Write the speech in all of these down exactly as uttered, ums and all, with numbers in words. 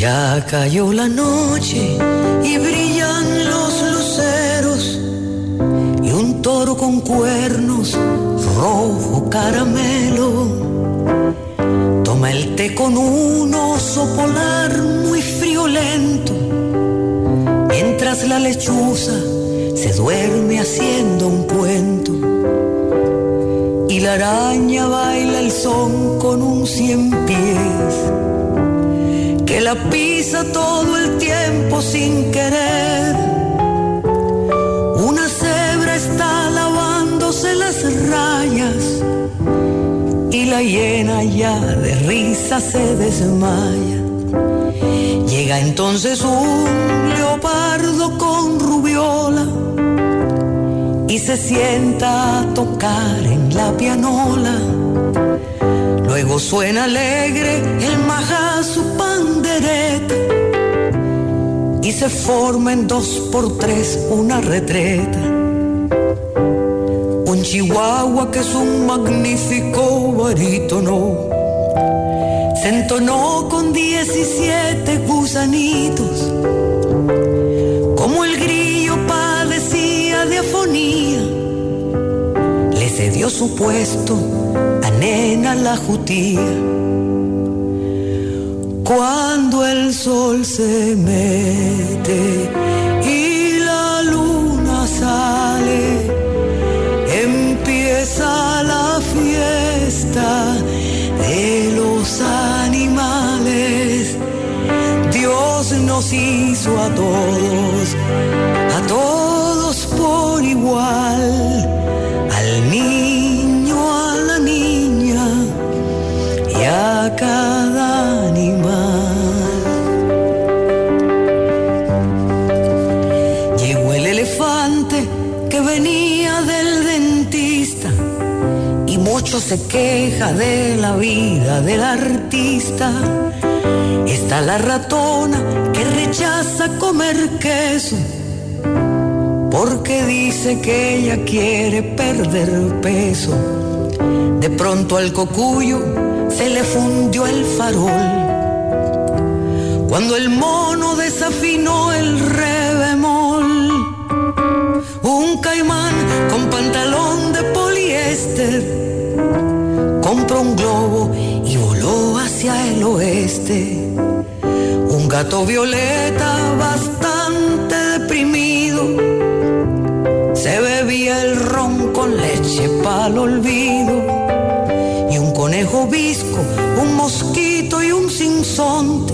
Ya cayó la noche y brillan los luceros y un toro con cuernos rojo caramelo toma el té con un oso polar muy friolento, mientras la lechuza se duerme haciendo un cuento y la araña baila el son con un cien pies que la pisa todo el tiempo sin querer. Una cebra está lavándose las rayas y la hiena ya de risa se desmaya. Llega entonces un leopardo con rubiola y se sienta a tocar en la pianola. Luego suena alegre el majazo pandereta y se forma en dos por tres una retreta. Un chihuahua que es un magnífico barítono se entonó con diecisiete gusanitos. Como el grillo padecía de afonía, le cedió su puesto a Nena la jutía. Cuando el sol se mete y la luna sale, empieza la fiesta de los animales. Dios nos hizo a todos, a todos por igual, al niño, a la niña y a cada animal. Llegó el elefante que venía del dentista y mucho se queja de la vida del artista. Está la ratona que rechaza comer queso porque dice que ella quiere perder peso. De pronto al cocuyo se le fundió el farol cuando el mono desafinó el re bemol. Un caimán con pantalón de poliéster compró un globo y voló hacia el oeste. Un gato violeta bastante deprimido se bebía el ron con leche pa'l olvido. Y un conejo visco, un mosquito y un sinsonte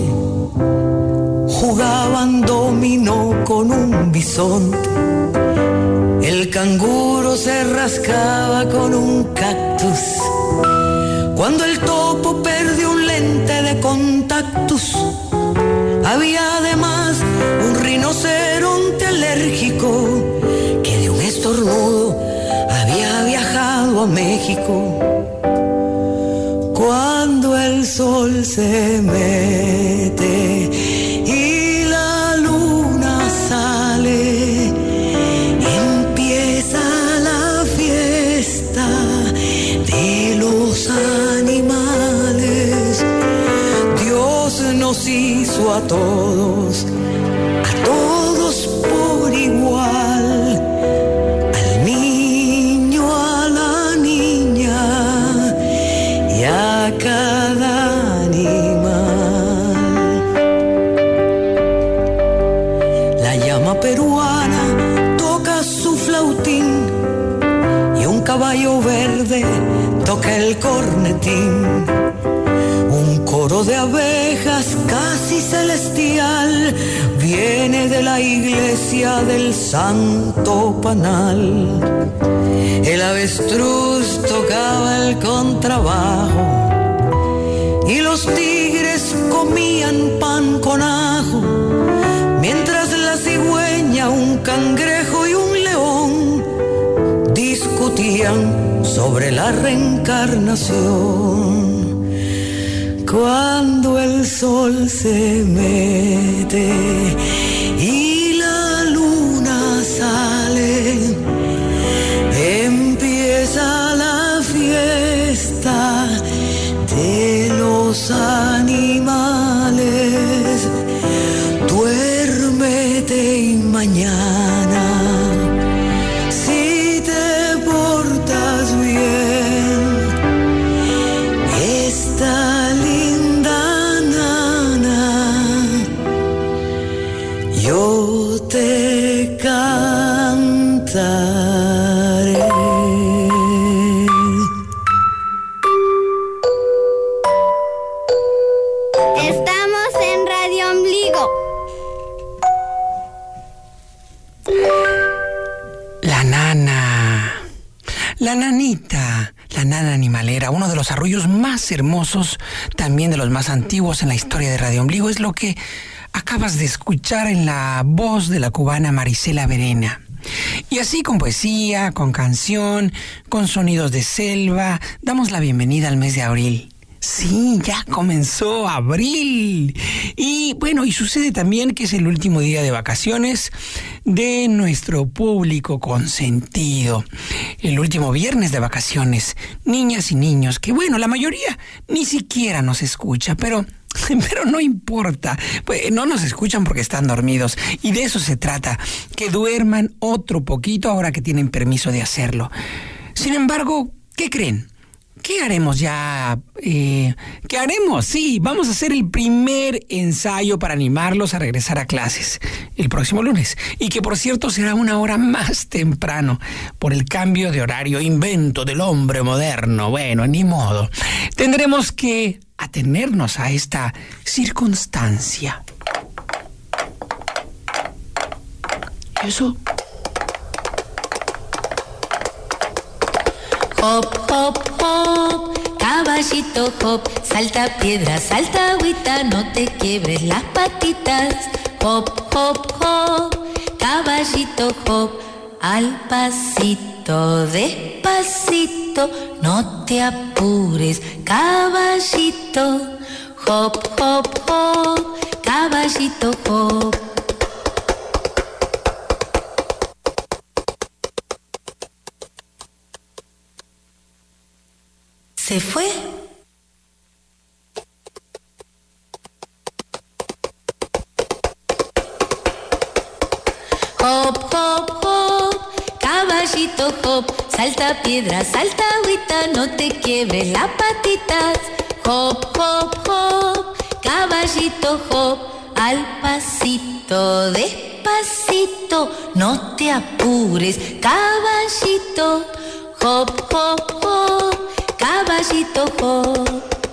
jugaban dominó con un bisonte. El canguro se rascaba con un cactus cuando el topo perdió un lente de contactus. Había además un rinoceronte alérgico que de un estornudo había viajado a México. Cuando el sol se mete y la luna sale, empieza la fiesta de los animales. Dios nos hizo a todos, a todos por igual, al niño, a la niña y a cada animal. La llama peruana toca su flautín y un caballo verde toca el cornetín. Un coro de abejas casi celestial viene de la iglesia del Santo Panal. El avestruz tocaba el contrabajo y los tigres comían pan con ajo, mientras la cigüeña, un cangrejo y un león discutían sobre la reencarnación. Cuando el sol se mete y la luna sale, empieza la fiesta de los animales. mañana. Si te portas bien, esta linda nana, yo te cantaré. Estamos en Radio Ombligo. La nana, la nanita, la nana animalera, uno de los arrullos más hermosos, también de los más antiguos en la historia de Radio Ombligo, es lo que acabas de escuchar en la voz de la cubana Marisela Verena. Y así con poesía, con canción, con sonidos de selva, damos la bienvenida al mes de abril. Sí, ya comenzó abril. Y bueno, y sucede también que es el último día de vacaciones de nuestro público consentido. El último viernes de vacaciones. Niñas y niños, que bueno, la mayoría ni siquiera nos escucha, pero... Pero no importa, pues no nos escuchan porque están dormidos. Y de eso se trata, que duerman otro poquito ahora que tienen permiso de hacerlo. Sin embargo, ¿qué creen? ¿Qué haremos ya? Eh, ¿Qué haremos? Sí, vamos a hacer el primer ensayo para animarlos a regresar a clases el próximo lunes. Y que, por cierto, será una hora más temprano por el cambio de horario, invento del hombre moderno. Bueno, ni modo. Tendremos que atenernos a esta circunstancia. ¿Y eso? Hop, hop, hop, caballito hop, salta piedra, salta agüita, no te quiebres las patitas. Hop, hop, hop, caballito hop, al pasito, despacito, no te apures, caballito. Hop, hop, hop, caballito hop. ¿Se fue? Hop, hop, hop, caballito hop, salta piedra, salta agüita, no te quiebres las patitas. Hop, hop, hop, caballito hop, al pasito, despacito, no te apures, caballito. Hop, hop, hop, caballito hop.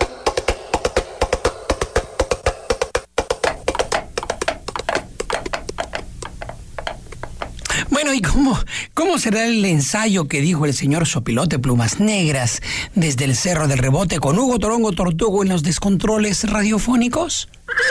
Bueno, ¿y cómo, cómo será el ensayo que dijo el señor Sopilote Plumas Negras desde el Cerro del Rebote con Hugo Torongo Tortugo en los descontroles radiofónicos?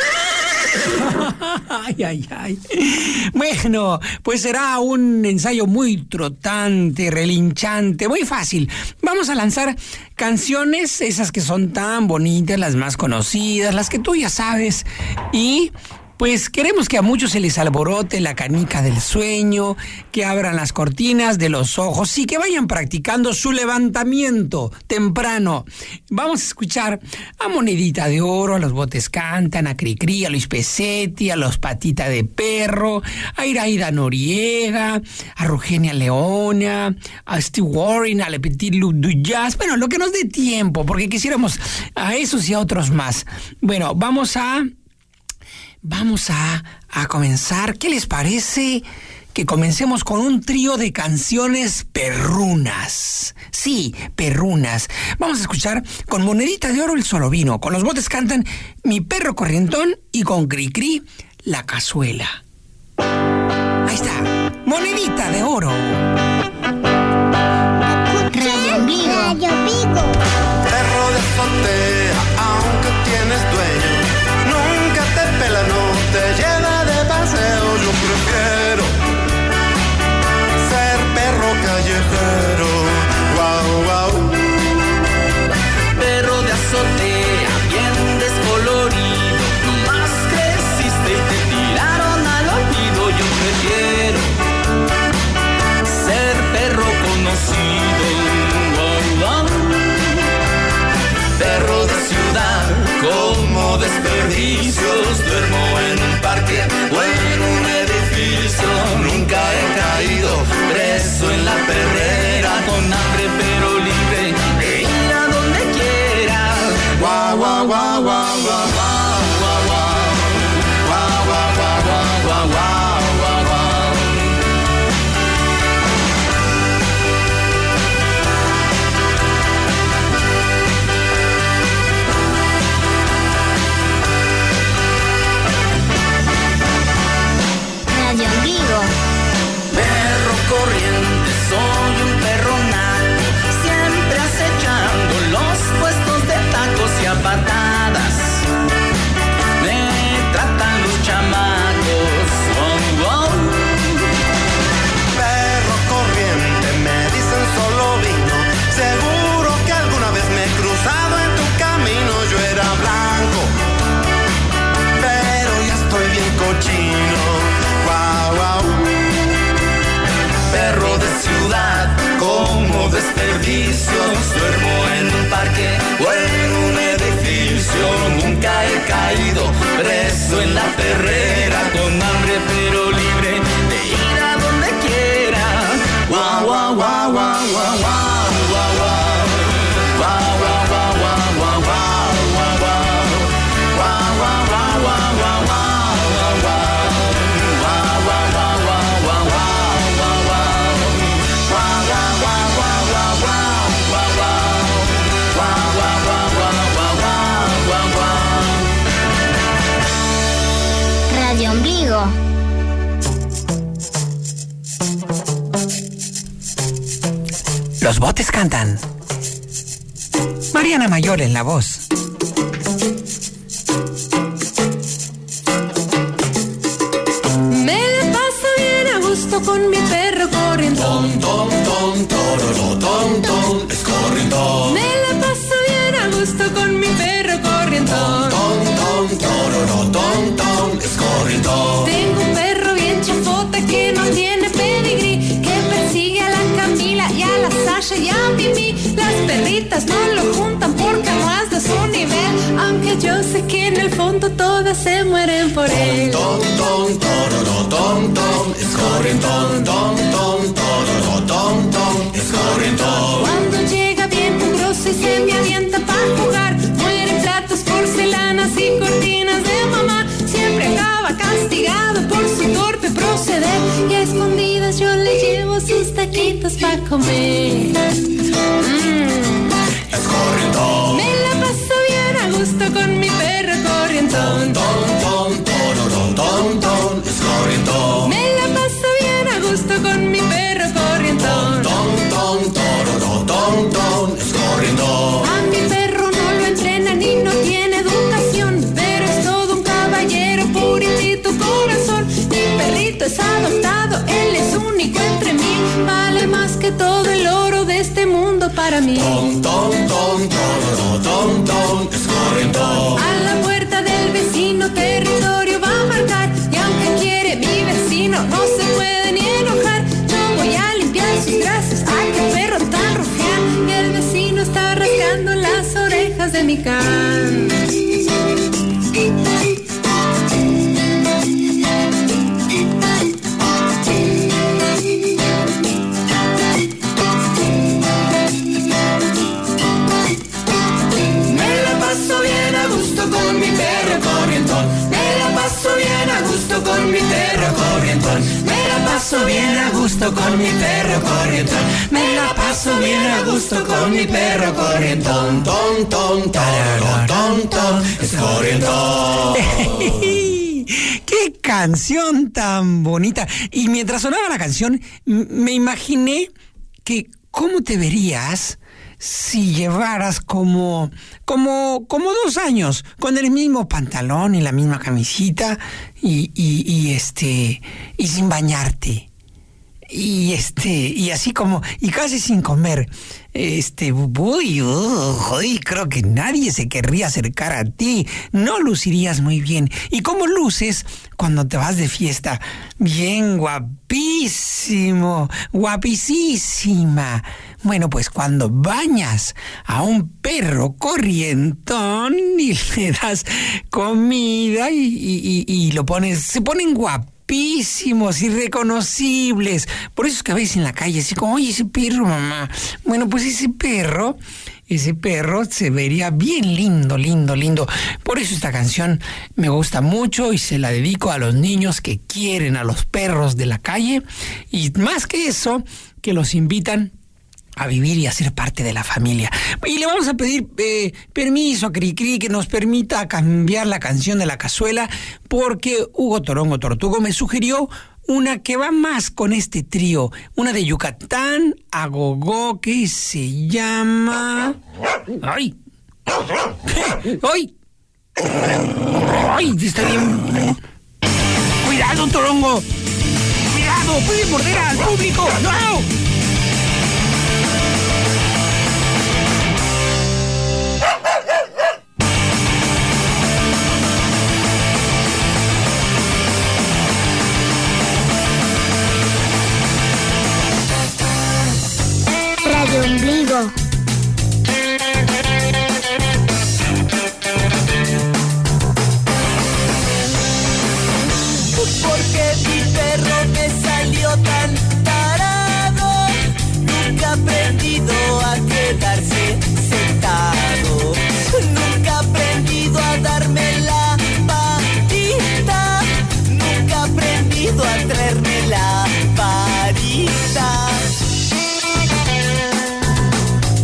Ay, ay, ay. Bueno, pues será un ensayo muy trotante, relinchante, muy fácil. Vamos a lanzar canciones, esas que son tan bonitas, las más conocidas, las que tú ya sabes, y... pues queremos que a muchos se les alborote la canica del sueño, que abran las cortinas de los ojos y que vayan practicando su levantamiento temprano. Vamos a escuchar a Monedita de Oro, a Los Botes Cantan, a Cricri, a Luis Pesetti, a Los Patita de Perro, a Iraida Noriega, a Rugenia Leona, a Steve Warren, a Le Petit Loup du Jazz. Bueno, lo que nos dé tiempo, porque quisiéramos a esos y a otros más. Bueno, vamos a... Vamos a, a comenzar. ¿Qué les parece que comencemos con un trío de canciones perrunas? Sí, perrunas. Vamos a escuchar con Monedita de Oro El Solovino, con Los Botes Cantan Mi Perro Corrientón y con Cricri La Cazuela. Ahí está, Monedita de Oro. Radio Ombligo. Radio Ombligo. Perro de azotea, aunque tienes dueño, nunca te pela, no te lleva de paseo. Yo prefiero ser perro callejero. Wow, wow. Perro de azotea, bien descolorido, nomás creciste y te tiraron al olvido. Yo prefiero Los Botes cantan. Mariana Mayor en la voz. Me la paso bien a gusto con mi perro corriendo. Ton, ton, ton, tororo, ton, ton, es corriendo. Me la paso bien a gusto con mi perro corriendo. Ton, ton, tororo, ton, ton, es corriendo. Tengo un perro bien chafota que no tiene pedigrí, que persigue a la Camila y a la Sasha y a Mimi. Las perritas no lo juntan porque no es de su nivel, aunque yo sé que en el fondo todas se mueren por él. Ton, ton, tororo, ton, ton, es corriendo. Ton, ton, tororo, ton, ton, es corriendo. Cuando llega bien mugroso y se me avienta para jugar, mueren platos, porcelanas y cortinas de mamá. Siempre acaba castigado por su torpe proceder, y a escondidas yo le llevo sus taquitos para comer. Mm. Es corriendo. Me la paso bien a gusto con mi perro corriendo. Ton, ton, tororo, ton, ton, es corriendo. Me la paso bien a gusto con mi perro corriendo. Ton, ton, tororo, ton, ton, es corriendo. A mi perro no lo entrenan y no tiene educación, pero es todo un caballero, puritito corazón. Mi perrito es adoptado, él es único entre mil, vale más que todo el oro de este mundo para mí. Ton, ton, ton, tororo, ton, ton, es corriendo. A la puerta del vecino territorio va a marcar, y aunque quiere mi vecino no se puede ni enojar. Yo voy a limpiar sus gracias, ay qué perro tan rufián, y el vecino está rascando las orejas de mi can. Con mi perro corrientón, me la paso bien a gusto con mi perro corrientón, me la paso bien a gusto con mi perro corrientón, me la paso bien a gusto con mi perro corrientón, ton, ton, tararo, ton, ton, es corrientón. ¡Qué canción tan bonita! Y mientras sonaba la canción, m- me imaginé que cómo te verías si llevaras como, como, como dos años con el mismo pantalón y la misma camisita y, y, y este, y sin bañarte. Y este, y así como, y casi sin comer. Este, uy, uy, creo que nadie se querría acercar a ti. No lucirías muy bien. ¿Y cómo luces cuando te vas de fiesta? Bien guapísimo, guapísima. Bueno, pues cuando bañas a un perro corrientón y le das comida y, y, y, y lo pones, se ponen guapos. Irreconocibles. Por eso es que a veces en la calle así como, oye, ese perro, mamá. Bueno, pues ese perro, ese perro se vería bien lindo, lindo, lindo. Por eso esta canción me gusta mucho y se la dedico a los niños que quieren a los perros de la calle. Y más que eso, que los invitan a vivir y a ser parte de la familia. Y le vamos a pedir eh, permiso a Cricri que nos permita cambiar la canción de la cazuela, porque Hugo Torongo Tortugo me sugirió una que va más con este trío, una de Yucatán a Gogó que se llama... ¡Ay! ¡Ay! ¡Ay! Está bien... ¡Cuidado, Torongo! ¡Cuidado! ¡Puede morder al público! ¡No! Radio Ombligo. Porque mi perro me salió tan tarado, nunca ha aprendido a quedarse sentado, nunca ha aprendido a darme la patita, nunca ha aprendido a traerme la varita.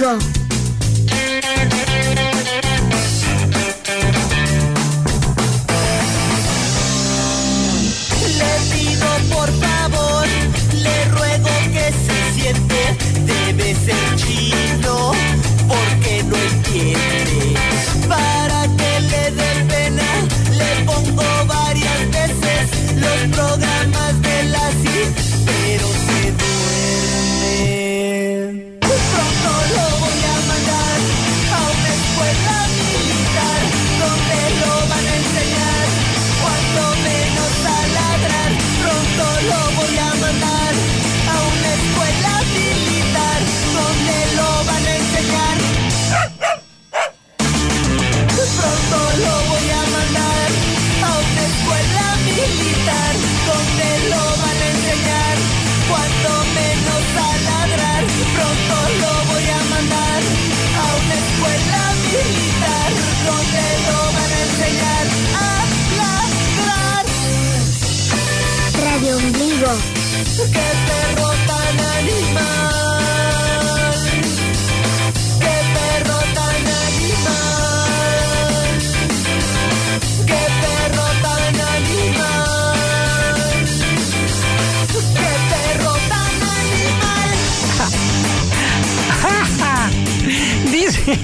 ombligo. Le pido por favor, le ruego que se siente, debe ser chino, porque no entiende. Para que le dé pena, le pongo varias veces los programas de la C I, pero se duerme. Pronto lo voy a mandar a una escuela militar, donde lo van a enseñar cuando menos a ladrar. Pronto lo voy a mandar a una escuela militar, donde lo van a enseñar. Pronto lo voy a mandar a una escuela militar, donde lo van a enseñar cuando menos a ladrar. Pronto lo voy a mandar a una escuela militar, donde lo van a enseñar a ladrar. Radio Ombligo. ¡Qué perro tan animal! ¡Qué perro tan animal! ¡Qué perro tan animal! ¡Qué perro tan animal! Dice...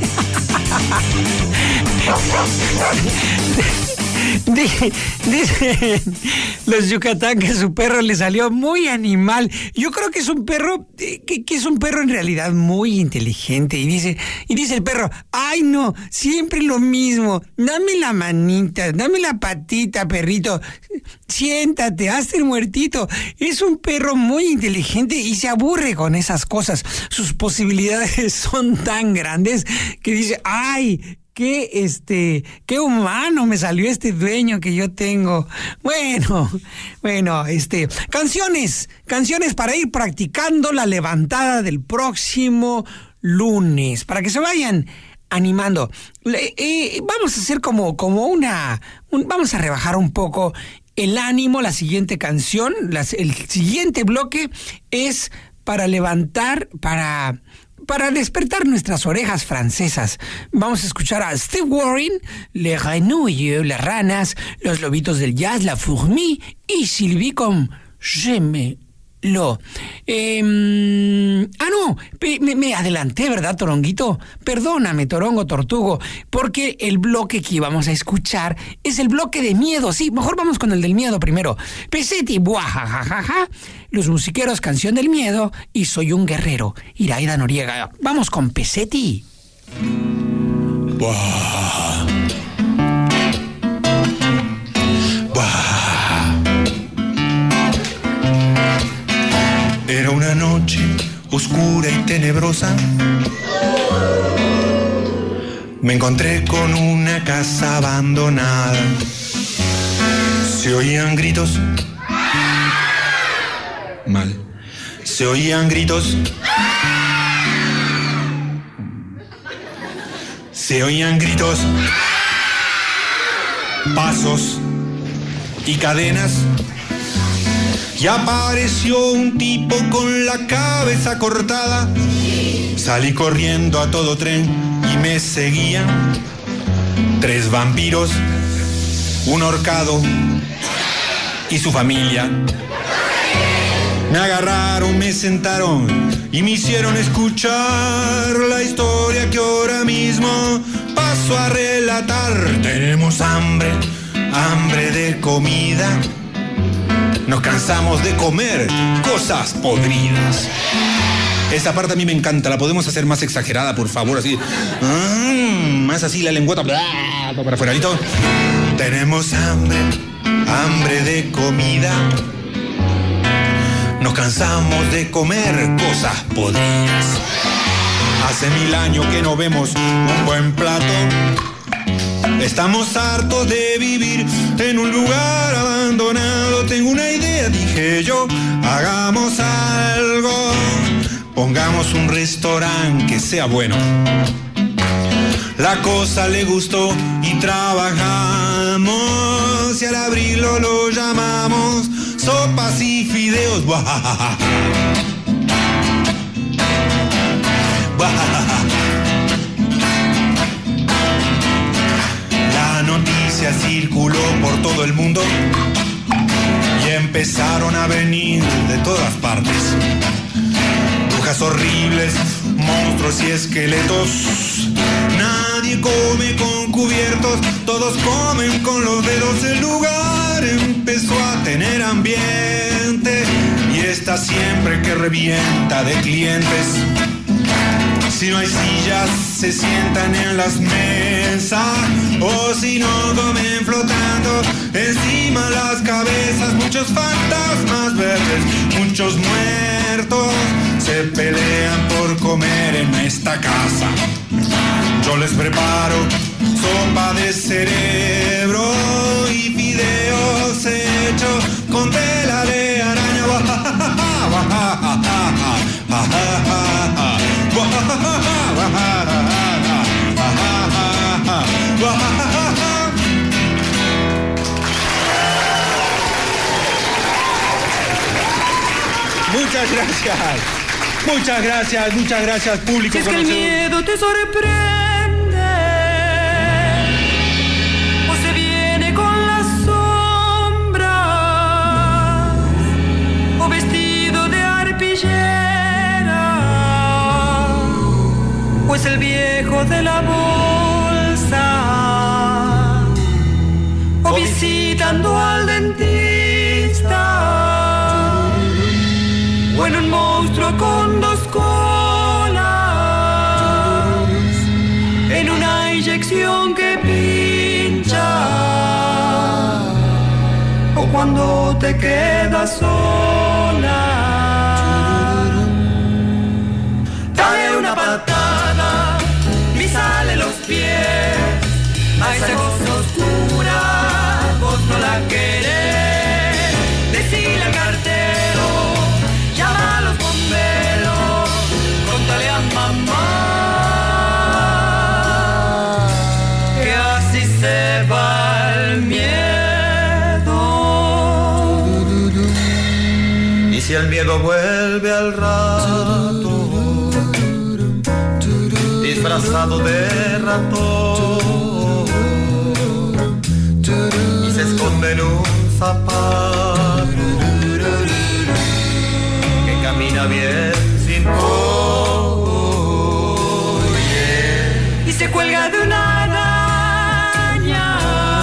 Dice, dice los Yucatán que su perro le salió muy animal. Yo creo que es un perro, que, que es un perro en realidad muy inteligente. Y dice, y dice el perro, ay no, siempre lo mismo. Dame la manita, dame la patita, perrito. Siéntate, hazte el muertito. Es un perro muy inteligente y se aburre con esas cosas. Sus posibilidades son tan grandes que dice, ay, qué este, qué humano me salió este dueño que yo tengo. Bueno, bueno, este, canciones, canciones para ir practicando la levantada del próximo lunes, para que se vayan animando. Le, eh, vamos a hacer como, como una, un, vamos a rebajar un poco el ánimo. La siguiente canción, las, el siguiente bloque es para levantar, para... para despertar nuestras orejas francesas. Vamos a escuchar a Steve Warren, Les Grenouilles, Las Ranas, Los Lobitos del Jazz, La Fourmi y Sylvie con J'aime lo. Eh, ah, no, me, me adelanté, ¿verdad, Toronguito? Perdóname, Torongo, Tortugo, porque el bloque que íbamos a escuchar es el bloque de miedo. Sí, mejor vamos con el del miedo primero. Pesetti, buajajajaja, Los Musiqueros, Canción del Miedo y Soy un Guerrero, Iraida Noriega. Vamos con Pesetti. Buah. Buah. Era una noche oscura y tenebrosa. Me encontré con una casa abandonada. Se oían gritos. Mal. Se oían gritos. Se oían gritos. Pasos y cadenas. Y apareció un tipo con la cabeza cortada. Salí corriendo a todo tren y me seguían tres vampiros, un ahorcado y su familia. Me agarraron, me sentaron y me hicieron escuchar la historia que ahora mismo paso a relatar. Tenemos hambre, hambre de comida. Nos cansamos de comer cosas podridas. Esa parte a mí me encanta. La podemos hacer más exagerada, por favor, así. Mm, más así la lengüeta. Bla, para afuera. Tenemos hambre, hambre de comida. Nos cansamos de comer cosas podridas. Hace mil años que no vemos un buen plato. Estamos hartos de vivir en un lugar abandonado. Tengo una idea, dije yo, hagamos algo. Pongamos un restaurante que sea bueno. La cosa le gustó y trabajamos. Y al abrirlo lo llamamos Sopas y Fideos. Buah. Buah. a venir de todas partes. Brujas horribles, monstruos y esqueletos. Nadie come con cubiertos, todos comen con los dedos. El lugar empezó a tener ambiente y está siempre que revienta de clientes. Si no hay sillas, se sientan en las mesas, o si no, comen flotando encima las cabezas. Muchos fantasmas verdes, muchos muertos, se pelean por comer en esta casa. Yo les preparo sopa de cerebro y fideos hechos con tela de araña. Muchas gracias, muchas gracias, muchas gracias, público. Si es que el miedo te sorprende o se viene con las sombras o vestido de arpillera o es el viejo de la bolsa o visitando al dentista o en un monstruo con dos colas, en una inyección que pincha, o cuando te quedas sola. Dale una patada, pisale los pies a esa cosa oscura, vos no la querés. Decile al cartero, llama a los bomberos, contale a mamá que así se va el miedo. Y si el miedo vuelve al rato, disfrazado de ratón, y se esconde en un zapato que camina bien sin oye, y se cuelga de una araña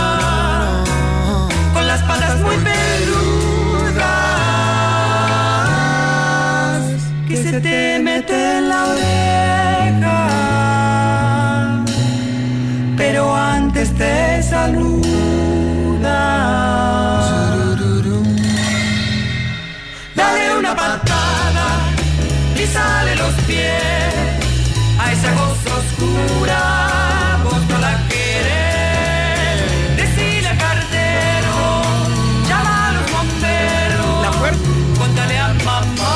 con las patas muy peludas que se te mete en la oreja, pero antes te saluda. Dale una patada, pisale los pies a esa cosa oscura, vos no la querés. Decile al cartero, llama a los bomberos, la puerta, contale a mamá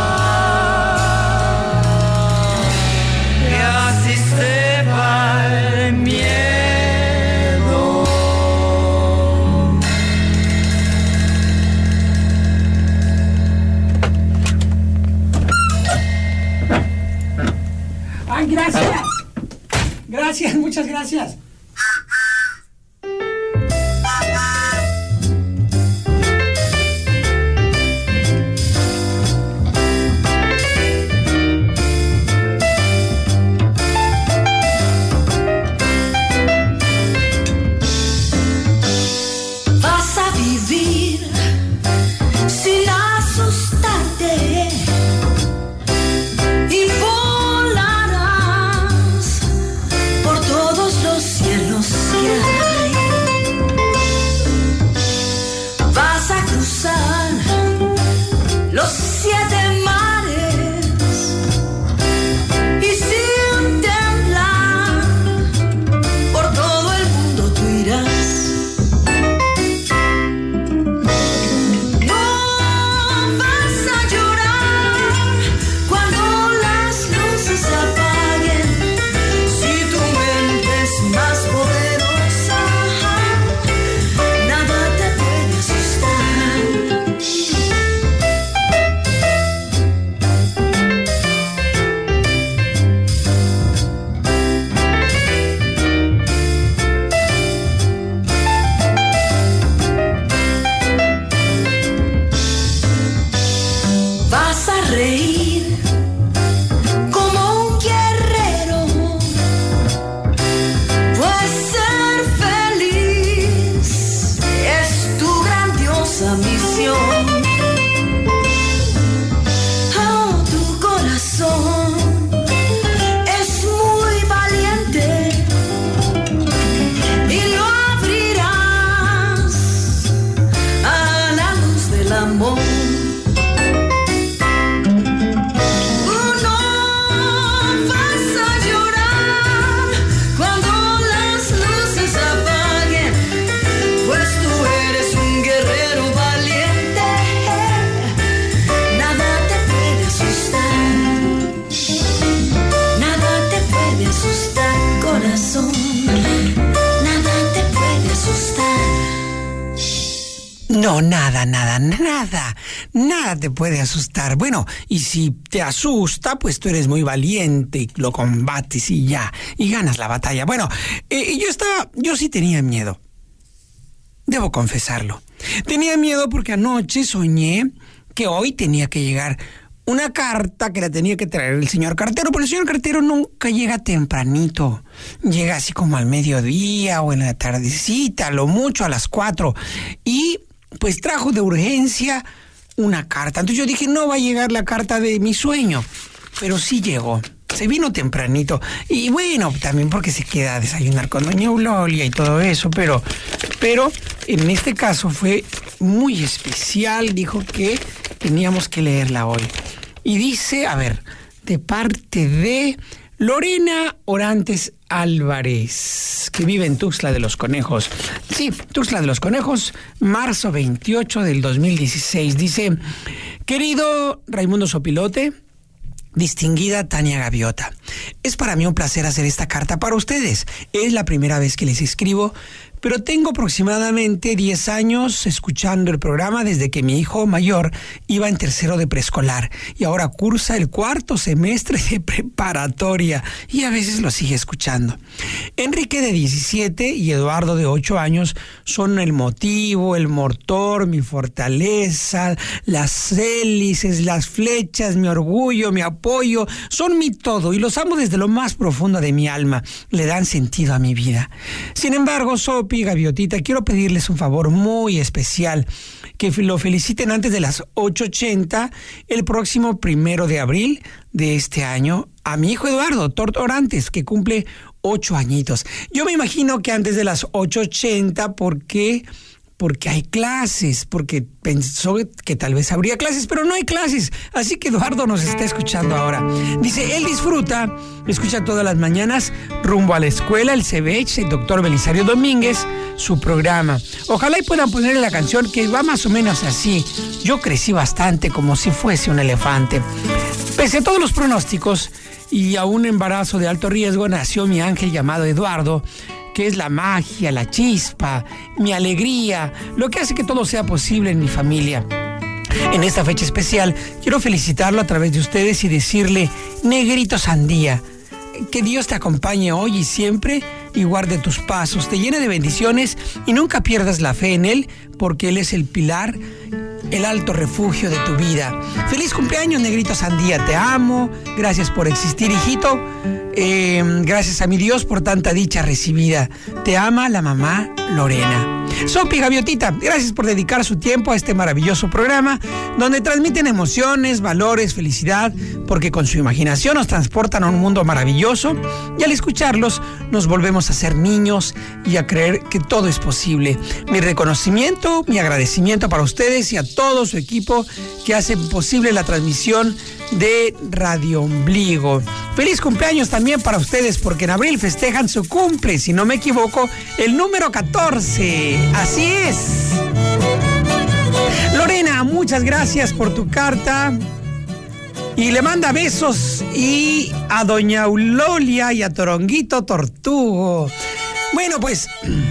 que así se va el miedo. ¡Ay, gracias! Gracias, muchas gracias. Vas a vivir sin asustarte y volarás por todos los cielos. corazón, nada te puede asustar. No, nada, nada, nada, nada te puede asustar. Bueno, y si te asusta, pues tú eres muy valiente y lo combates y ya, y ganas la batalla. Bueno, eh, yo estaba, yo sí tenía miedo. Debo confesarlo. Tenía miedo porque anoche soñé que hoy tenía que llegar una carta que la tenía que traer el señor cartero, pero el señor cartero nunca llega tempranito. Llega así como al mediodía o en la tardecita, a lo mucho a las cuatro. Y pues trajo de urgencia una carta. Entonces yo dije, no va a llegar la carta de mi sueño. Pero sí llegó. Se vino tempranito. Y bueno, también porque se queda a desayunar con doña Eulolia y todo eso. Pero, pero en este caso fue muy especial. Dijo que teníamos que leerla hoy. Y dice, a ver, de parte de Lorena Orantes Álvarez, que vive en Tuxtla de los Conejos. Sí, Tuxtla de los Conejos, marzo veintiocho del dos mil dieciséis. Dice, querido Raimundo Sopilote, distinguida Tania Gaviota, es para mí un placer hacer esta carta para ustedes. Es la primera vez que les escribo, pero tengo aproximadamente diez años escuchando el programa desde que mi hijo mayor iba en tercero de preescolar y ahora cursa el cuarto semestre de preparatoria y a veces lo sigue escuchando. Enrique de diecisiete y Eduardo de ocho años son el motivo, el motor, mi fortaleza, las hélices, las flechas, mi orgullo, mi apoyo, son mi todo y los amo desde lo más profundo de mi alma, le dan sentido a mi vida. Sin embargo, Sopi y Gaviotita, quiero pedirles un favor muy especial, que lo feliciten antes de las ocho ochenta el próximo primero de abril de este año a mi hijo Eduardo Orantes, que cumple ocho añitos. Yo me imagino que antes de las ocho ochenta, porque porque hay clases, porque pensó que tal vez habría clases, pero no hay clases, así que Eduardo nos está escuchando ahora. Dice, él disfruta, escucha todas las mañanas, rumbo a la escuela, el C B H, el doctor Belisario Domínguez, su programa. Ojalá y puedan ponerle la canción que va más o menos así. Yo crecí bastante como si fuese un elefante. Pese a todos los pronósticos y a un embarazo de alto riesgo, nació mi ángel llamado Eduardo, que es la magia, la chispa, mi alegría, lo que hace que todo sea posible en mi familia. En esta fecha especial, quiero felicitarlo a través de ustedes y decirle, Negrito Sandía, que Dios te acompañe hoy y siempre y guarde tus pasos, te llene de bendiciones y nunca pierdas la fe en Él, porque Él es el pilar, el alto refugio de tu vida. Feliz cumpleaños, Negrito Sandía, te amo, gracias por existir, hijito. Eh, gracias a mi Dios por tanta dicha recibida. Te ama la mamá Lorena. Sopi Gaviotita, gracias por dedicar su tiempo a este maravilloso programa donde transmiten emociones, valores, felicidad, porque con su imaginación nos transportan a un mundo maravilloso y al escucharlos nos volvemos a ser niños y a creer que todo es posible. Mi reconocimiento, mi agradecimiento para ustedes y a todo su equipo que hacen posible la transmisión de Radio Ombligo. Feliz cumpleaños también para ustedes, porque en abril festejan su cumple, si no me equivoco, el número catorce. Así es. Lorena, muchas gracias por tu carta. Y le manda besos y a doña Eulolia y a Toronguito Tortugo. Bueno, pues...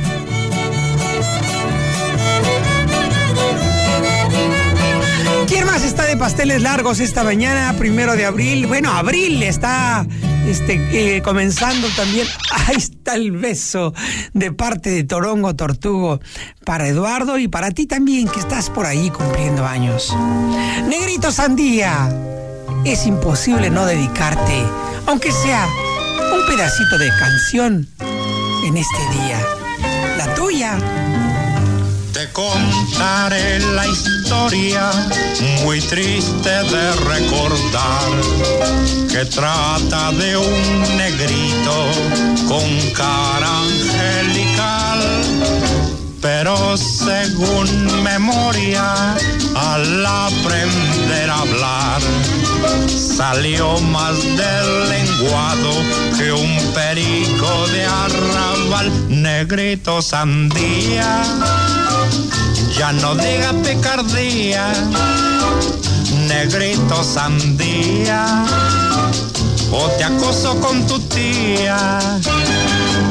¿quién más está de pasteles largos esta mañana, primero de abril? Bueno, abril está este, eh, comenzando también. Ahí está el beso de parte de Torongo Tortugo para Eduardo y para ti también, que estás por ahí cumpliendo años. Negrito Sandía, es imposible no dedicarte, aunque sea un pedacito de canción en este día. La tuya. Te contaré la historia muy triste de recordar, que trata de un negrito con cara angelical, pero según memoria, al aprender a hablar, salió más deslenguado que un perico de arrabal. Negrito Sandía, ya no diga picardía, Negrito Sandía, o te acoso con tu tía.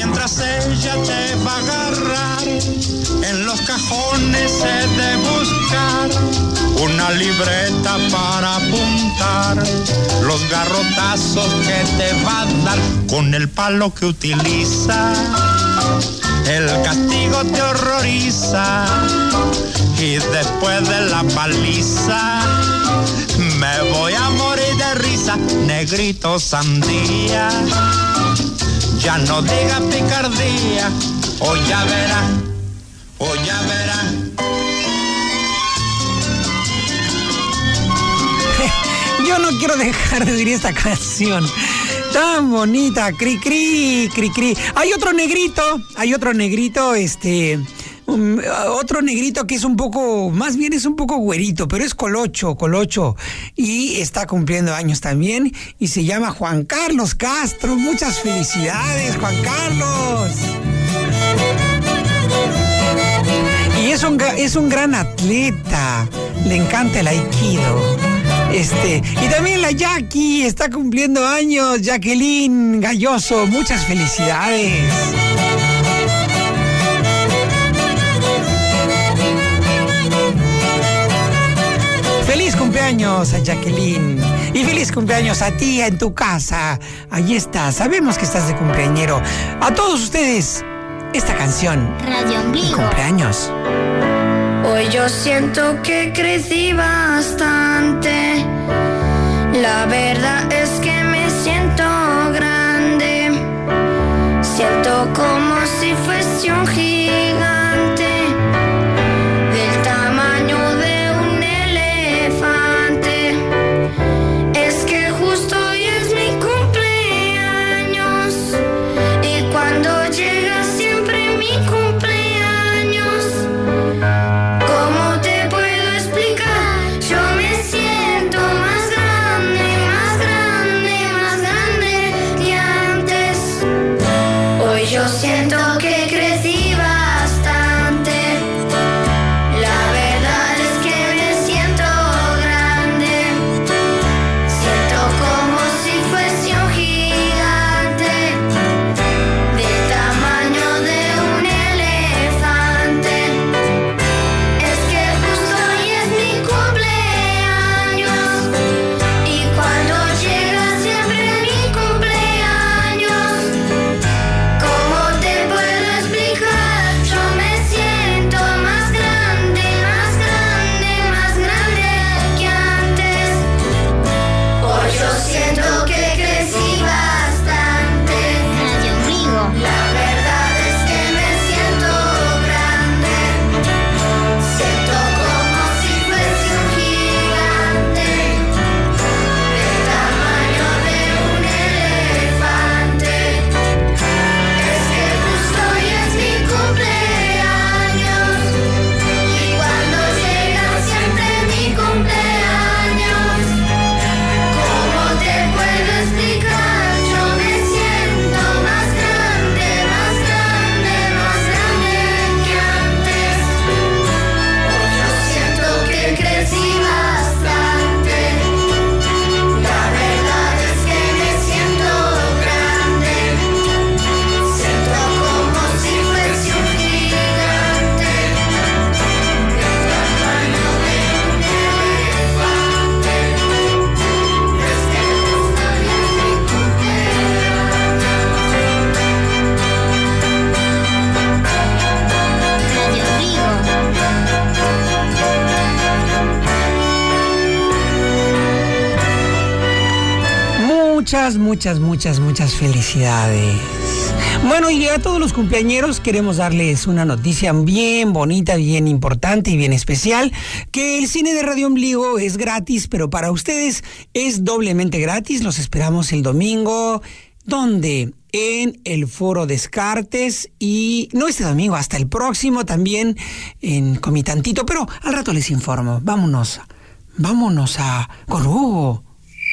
mientras ella te va a agarrar, en los cajones he de buscar una libreta para apuntar los garrotazos que te va a dar con el palo que utiliza. El castigo te horroriza y después de la paliza me voy a morir de risa. Negrito sandía, ya no digas picardía, o ya verá, o ya verá. Yo no quiero dejar de oír esta canción tan bonita, cri cri, cri cri. Hay otro negrito, hay otro negrito, este, um, otro negrito que es un poco, más bien es un poco güerito, pero es colocho, colocho, y está cumpliendo años también, y se llama Juan Carlos Castro. Muchas felicidades, Juan Carlos. Y es un, es un gran atleta, le encanta el aikido. Este, y también la Jackie está cumpliendo años, Jacqueline Galloso, muchas felicidades. Feliz cumpleaños a Jacqueline y feliz cumpleaños a ti en tu casa. Ahí está, sabemos que estás de cumpleañero. A todos ustedes, esta canción. Radio Ombligo. Cumpleaños. Hoy yo siento que crecí bastante. La verdad es que me siento grande. Siento como si fuese un gigante, del tamaño de un elefante. Es que justo hoy es mi cumpleaños, y cuando llega siempre mi cumpleaños, ¿cómo te puedo explicar? Yo me siento más grande, más grande, más grande que antes. Hoy yo siento que crecí bastante. La verdad es que me siento grande. Siento como si fuese un gigante, del tamaño de un elefante. Es que justo hoy es mi cumpleaños, y cuando llega siempre mi cumpleaños, ¿cómo te puedo explicar? Yo me siento más grande, más grande, más grande que antes. Hoy yo siento que crecí bastante. Radio Ombligo. La verdad es que me siento grande. Siento como si fuese un gigante, del tamaño de un elefante. Es que justo hoy es mi cumpleaños, y cuando llega siempre mi cumpleaños, ¿cómo te puedo explicar? Yo me siento más grande, más grande, más grande que antes. Hoy yo siento que crecí bastante. La verdad es que me siento grande. Siento como si fuese un gigante, del tamaño de un elefante. Es que justo hoy es mi cumpleaños. Radio Ombligo. Muchas, muchas, muchas, muchas felicidades. Bueno, y a todos los cumpleañeros queremos darles una noticia bien bonita, bien importante y bien especial, que el cine de Radio Ombligo es gratis, pero para ustedes es doblemente gratis. Los esperamos el domingo. ¿Dónde? En el Foro Descartes, y no este domingo, hasta el próximo también en Comitantito, pero al rato les informo. Vámonos, vámonos a con Hugo.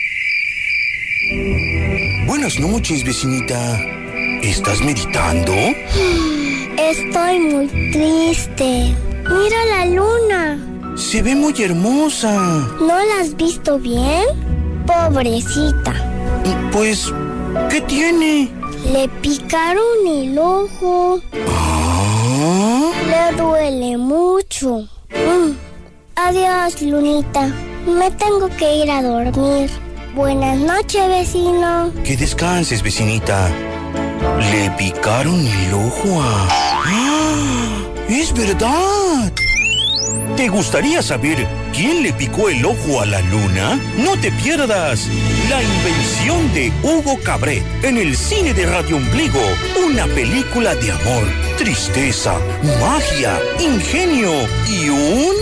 Buenas noches, vecinita. ¿Estás meditando? Estoy muy triste. Mira la luna. Se ve muy hermosa. ¿No la has visto bien? Pobrecita. Pues ¿Qué tiene? Le picaron el ojo. ¿Ah? Le duele mucho. Mm. Adiós, Lunita. Me tengo que ir a dormir. Buenas noches, vecino. Que descanses, vecinita. Le picaron el ojo a... ¡Ah! ¡Es verdad! ¿Te gustaría saber quién le picó el ojo a la luna? No te pierdas La invención de Hugo Cabret en el cine de Radio Ombligo. Una película de amor, tristeza, magia, ingenio y un...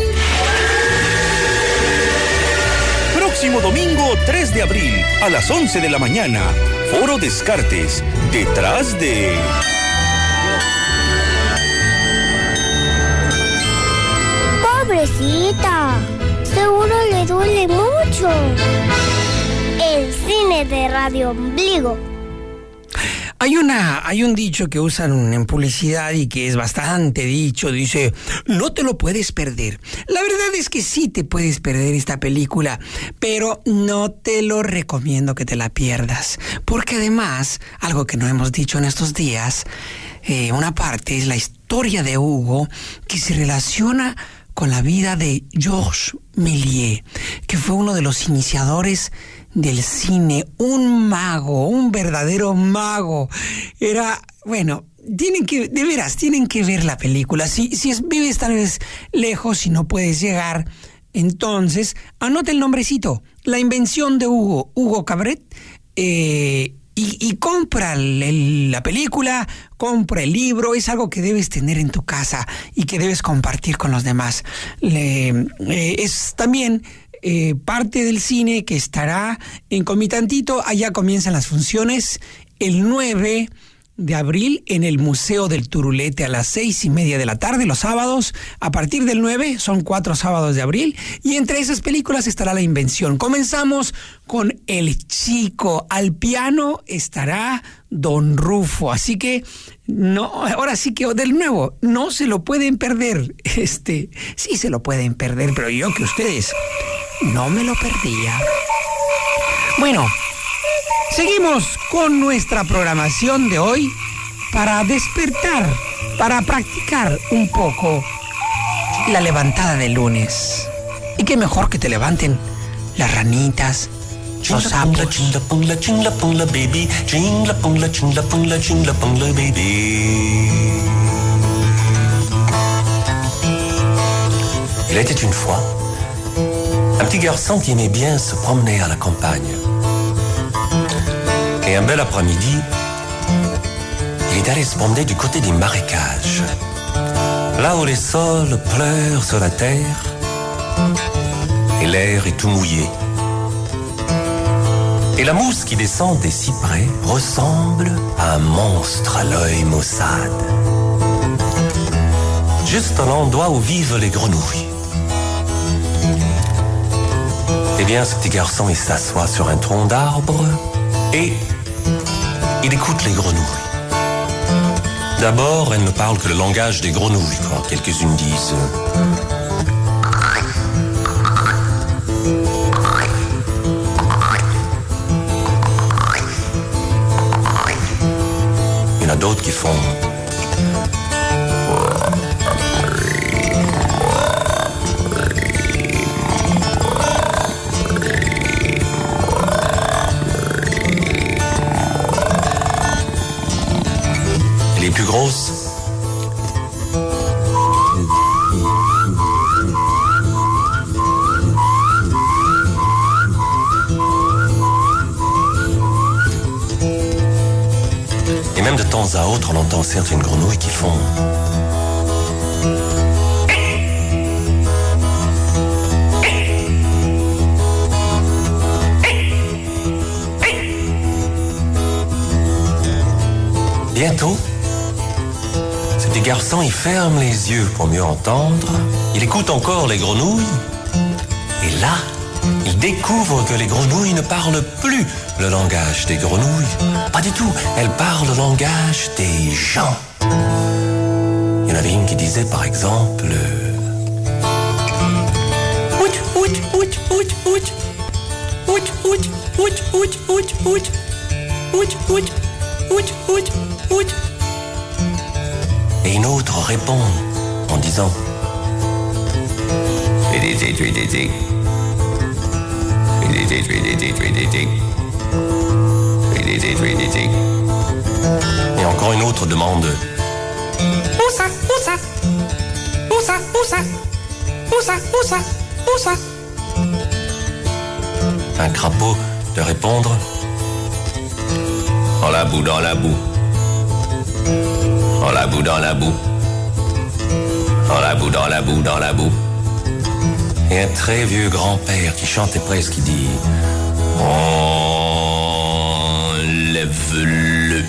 Próximo domingo tres de abril a las once de la mañana. Foro Descartes, detrás de... Pobrecita, seguro le duele mucho. El cine de Radio Ombligo. Hay una, hay un dicho que usan en publicidad y que es bastante dicho, dice, no te lo puedes perder. La verdad es que sí te puedes perder esta película, pero no te lo recomiendo que te la pierdas, porque además, algo que no hemos dicho en estos días, eh, una parte es la historia de Hugo que se relaciona con la vida de Georges Méliès, que fue uno de los iniciadores del cine, un mago, un verdadero mago. Era, bueno, tienen que, de veras, tienen que ver la película. Si, si es, vives tal vez lejos y no puedes llegar, entonces anota el nombrecito, La invención de Hugo, Hugo Cabret, eh, y, y compra el, el, la película, compra el libro. Es algo que debes tener en tu casa y que debes compartir con los demás. Le, eh, es también... Eh, parte del cine que estará en Comitantito. Allá comienzan las funciones el nueve de abril en el Museo del Turulete a las seis y media de la tarde, los sábados. A partir del nueve, son cuatro sábados de abril, y entre esas películas estará La invención. Comenzamos con El Chico. Al piano estará Don Rufo, así que no, ahora sí que del nuevo, no se lo pueden perder. Este, sí se lo pueden perder, pero yo que ustedes no me lo perdía. Bueno, seguimos con nuestra programación de hoy para despertar, para practicar un poco la levantada del lunes. Y qué mejor que te levanten las ranitas, los sapos. Chingla pungla, chingla pungla, baby. Chingla pungla, chingla pungla, chingla pungla, baby. Il était une fois un petit garçon qui aimait bien se promener à la campagne. Et un bel après-midi, il est allé se promener du côté des marécages, là où les sols pleurent sur la terre et l'air est tout mouillé. Et la mousse qui descend des cyprès ressemble à un monstre à l'œil maussade, juste à l'endroit où vivent les grenouilles. Eh bien, ce petit garçon, il s'assoit sur un tronc d'arbre et il écoute les grenouilles. D'abord, elles ne parlent que le langage des grenouilles, quand quelques-unes disent... Il y en a d'autres qui font... Les plus grosses, et même de temps à autre, on entend certaines grenouilles qui font... Bientôt, ce petit garçon, il ferme les yeux pour mieux entendre. Il écoute encore les grenouilles. Et là, il découvre que les grenouilles ne parlent plus le langage des grenouilles. Pas du tout. Elles parlent le langage des gens. Il y en avait une qui disait, par exemple... Ouch, ouch, ouch, ouch, ouch. Ouch, ouch, ouch, ouch, ouch, ouch. ouch, ouch, ouch, ouch, ouch. Et une autre répond en disant et encore une autre demande où ça, où ça, où ça, où ça, où ça, où ça, où ça. Un crapaud de répondre dans la boue, dans la boue, dans la boue, dans la boue, dans la boue, dans la boue, dans la boue. Et un très vieux grand-père qui chantait presque, qui dit enlève-le,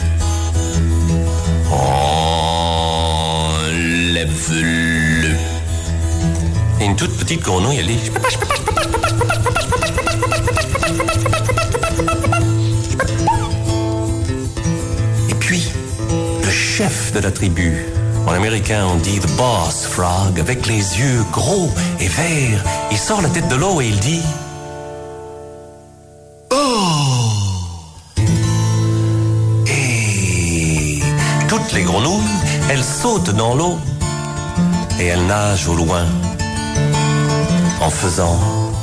enlève-le. Et une toute petite grenouille, elle dit je peux pas, je peux pas, je peux pas, je peux pas, je peux pas, je peux pas, je peux pas, je peux pas, je peux pas, je peux pas, je peux pas, je peux pas, je peux pas, je peux pas. Et puis, le chef de la tribu, en américain on dit the boss frog, avec les yeux gros et verts, il sort la tête de l'eau et il dit oh. Et toutes les grenouilles, elles sautent dans l'eau et elles nagent au loin en faisant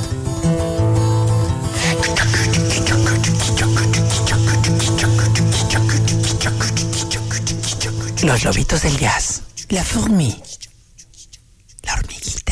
Los lobitos del jazz, la fourmi, la hormiguita.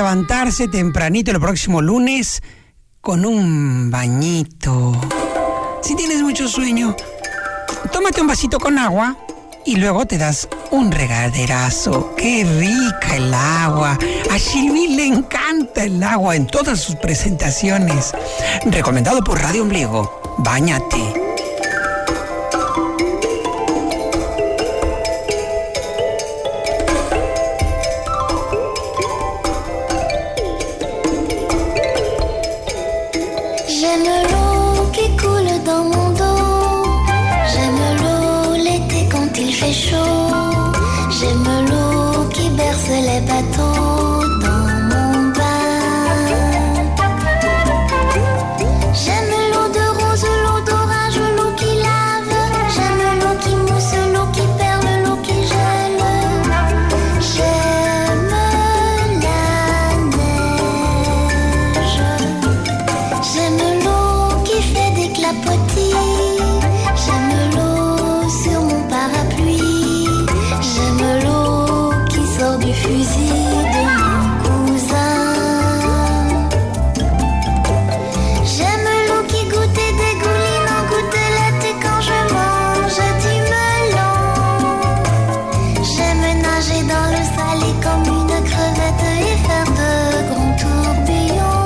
levantarse tempranito el próximo lunes con un bañito. Si tienes mucho sueño, tómate un vasito con agua y luego te das un regaderazo. ¡Qué rica el agua! A Shilby le encanta el agua en todas sus presentaciones. Recomendado por Radio Ombligo. Báñate. Les bateaux dans mon bain. J'aime l'eau de rose, l'eau d'orage, l'eau qui lave. J'aime l'eau qui mousse, l'eau qui perle, l'eau qui gèle. J'aime la neige. J'aime l'eau qui fait des clapotis. J'aime l'eau sur mon parapluie. J'aime l'eau sort du fusil de mon cousin. J'aime l'eau qui goûte et dégouline en gouttelette et quand je mange du melon. J'aime nager dans le salé comme une crevette et faire de grands tourbillons.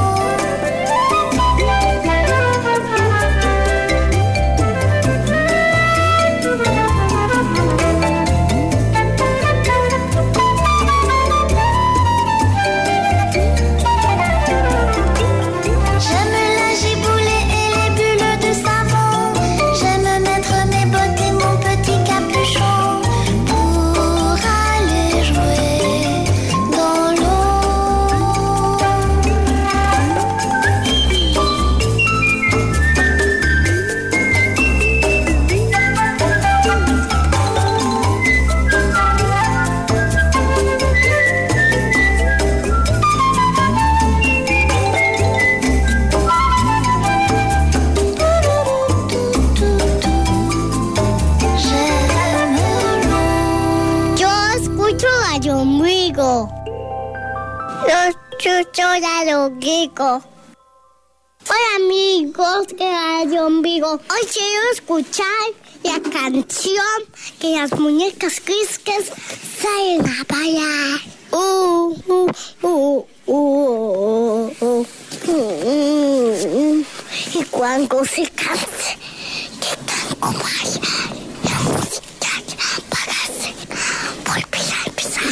Radio Ombligo. Hola amigos de Radio Ombligo. Hoy quiero escuchar la canción que las muñecas crisques salen a bailar. Uh, uh, uh, uh, uh, uh, uh. Y cuando se canse, que tan como bailar, la música apagase, volver a empezar.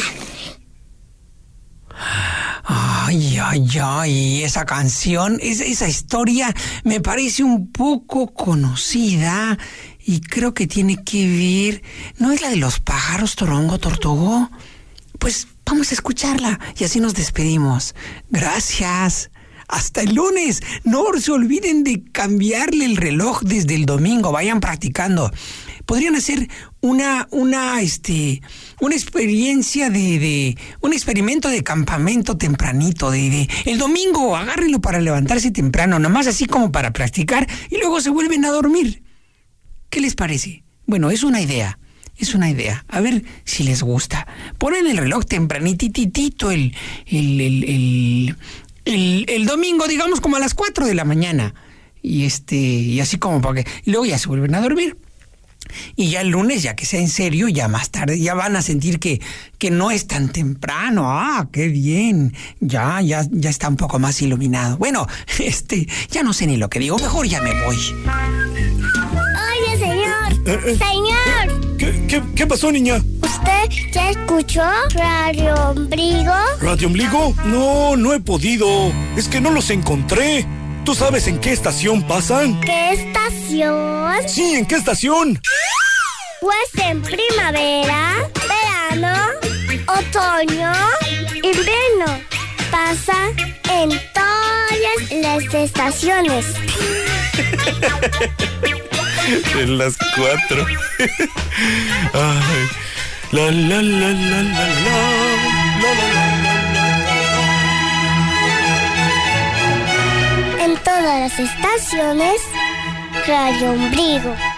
Ay, ay, ay, esa canción, esa, esa historia me parece un poco conocida y creo que tiene que ver, ¿no es la de los pájaros Torongo Tortugo? Pues vamos a escucharla y así nos despedimos. Gracias. Hasta el lunes. No se olviden de cambiarle el reloj desde el domingo. Vayan practicando. Podrían hacer una, una, este, una experiencia de, de, un experimento de campamento tempranito, de, de, el domingo, agárrenlo para levantarse temprano, nomás así como para practicar, y luego se vuelven a dormir. ¿Qué les parece? Bueno, es una idea, es una idea. A ver si les gusta. Ponen el reloj tempranititito el, el, el, el, el, el domingo, digamos como a las cuatro de la mañana, y este, y así como para que, y luego ya se vuelven a dormir. Y ya el lunes, ya que sea en serio, ya más tarde, ya van a sentir que, que no es tan temprano. ¡Ah, qué bien! Ya, ya, ya está un poco más iluminado. Bueno, este, ya no sé ni lo que digo. Mejor ya me voy. Oye, señor. Eh, eh, señor. ¿Qué, qué, ¿Qué pasó, niña? ¿Usted ya escuchó Radio Ombligo? ¿Radio Ombligo? No, no he podido. Es que no los encontré. ¿Tú sabes en qué estación pasan? ¿Qué estación? Sí, ¿en qué estación? Pues en primavera, verano, otoño, invierno. Pasa en todas las estaciones. En las cuatro. Ay. La la la la la la la la la. En todas las estaciones, Radio Ombligo.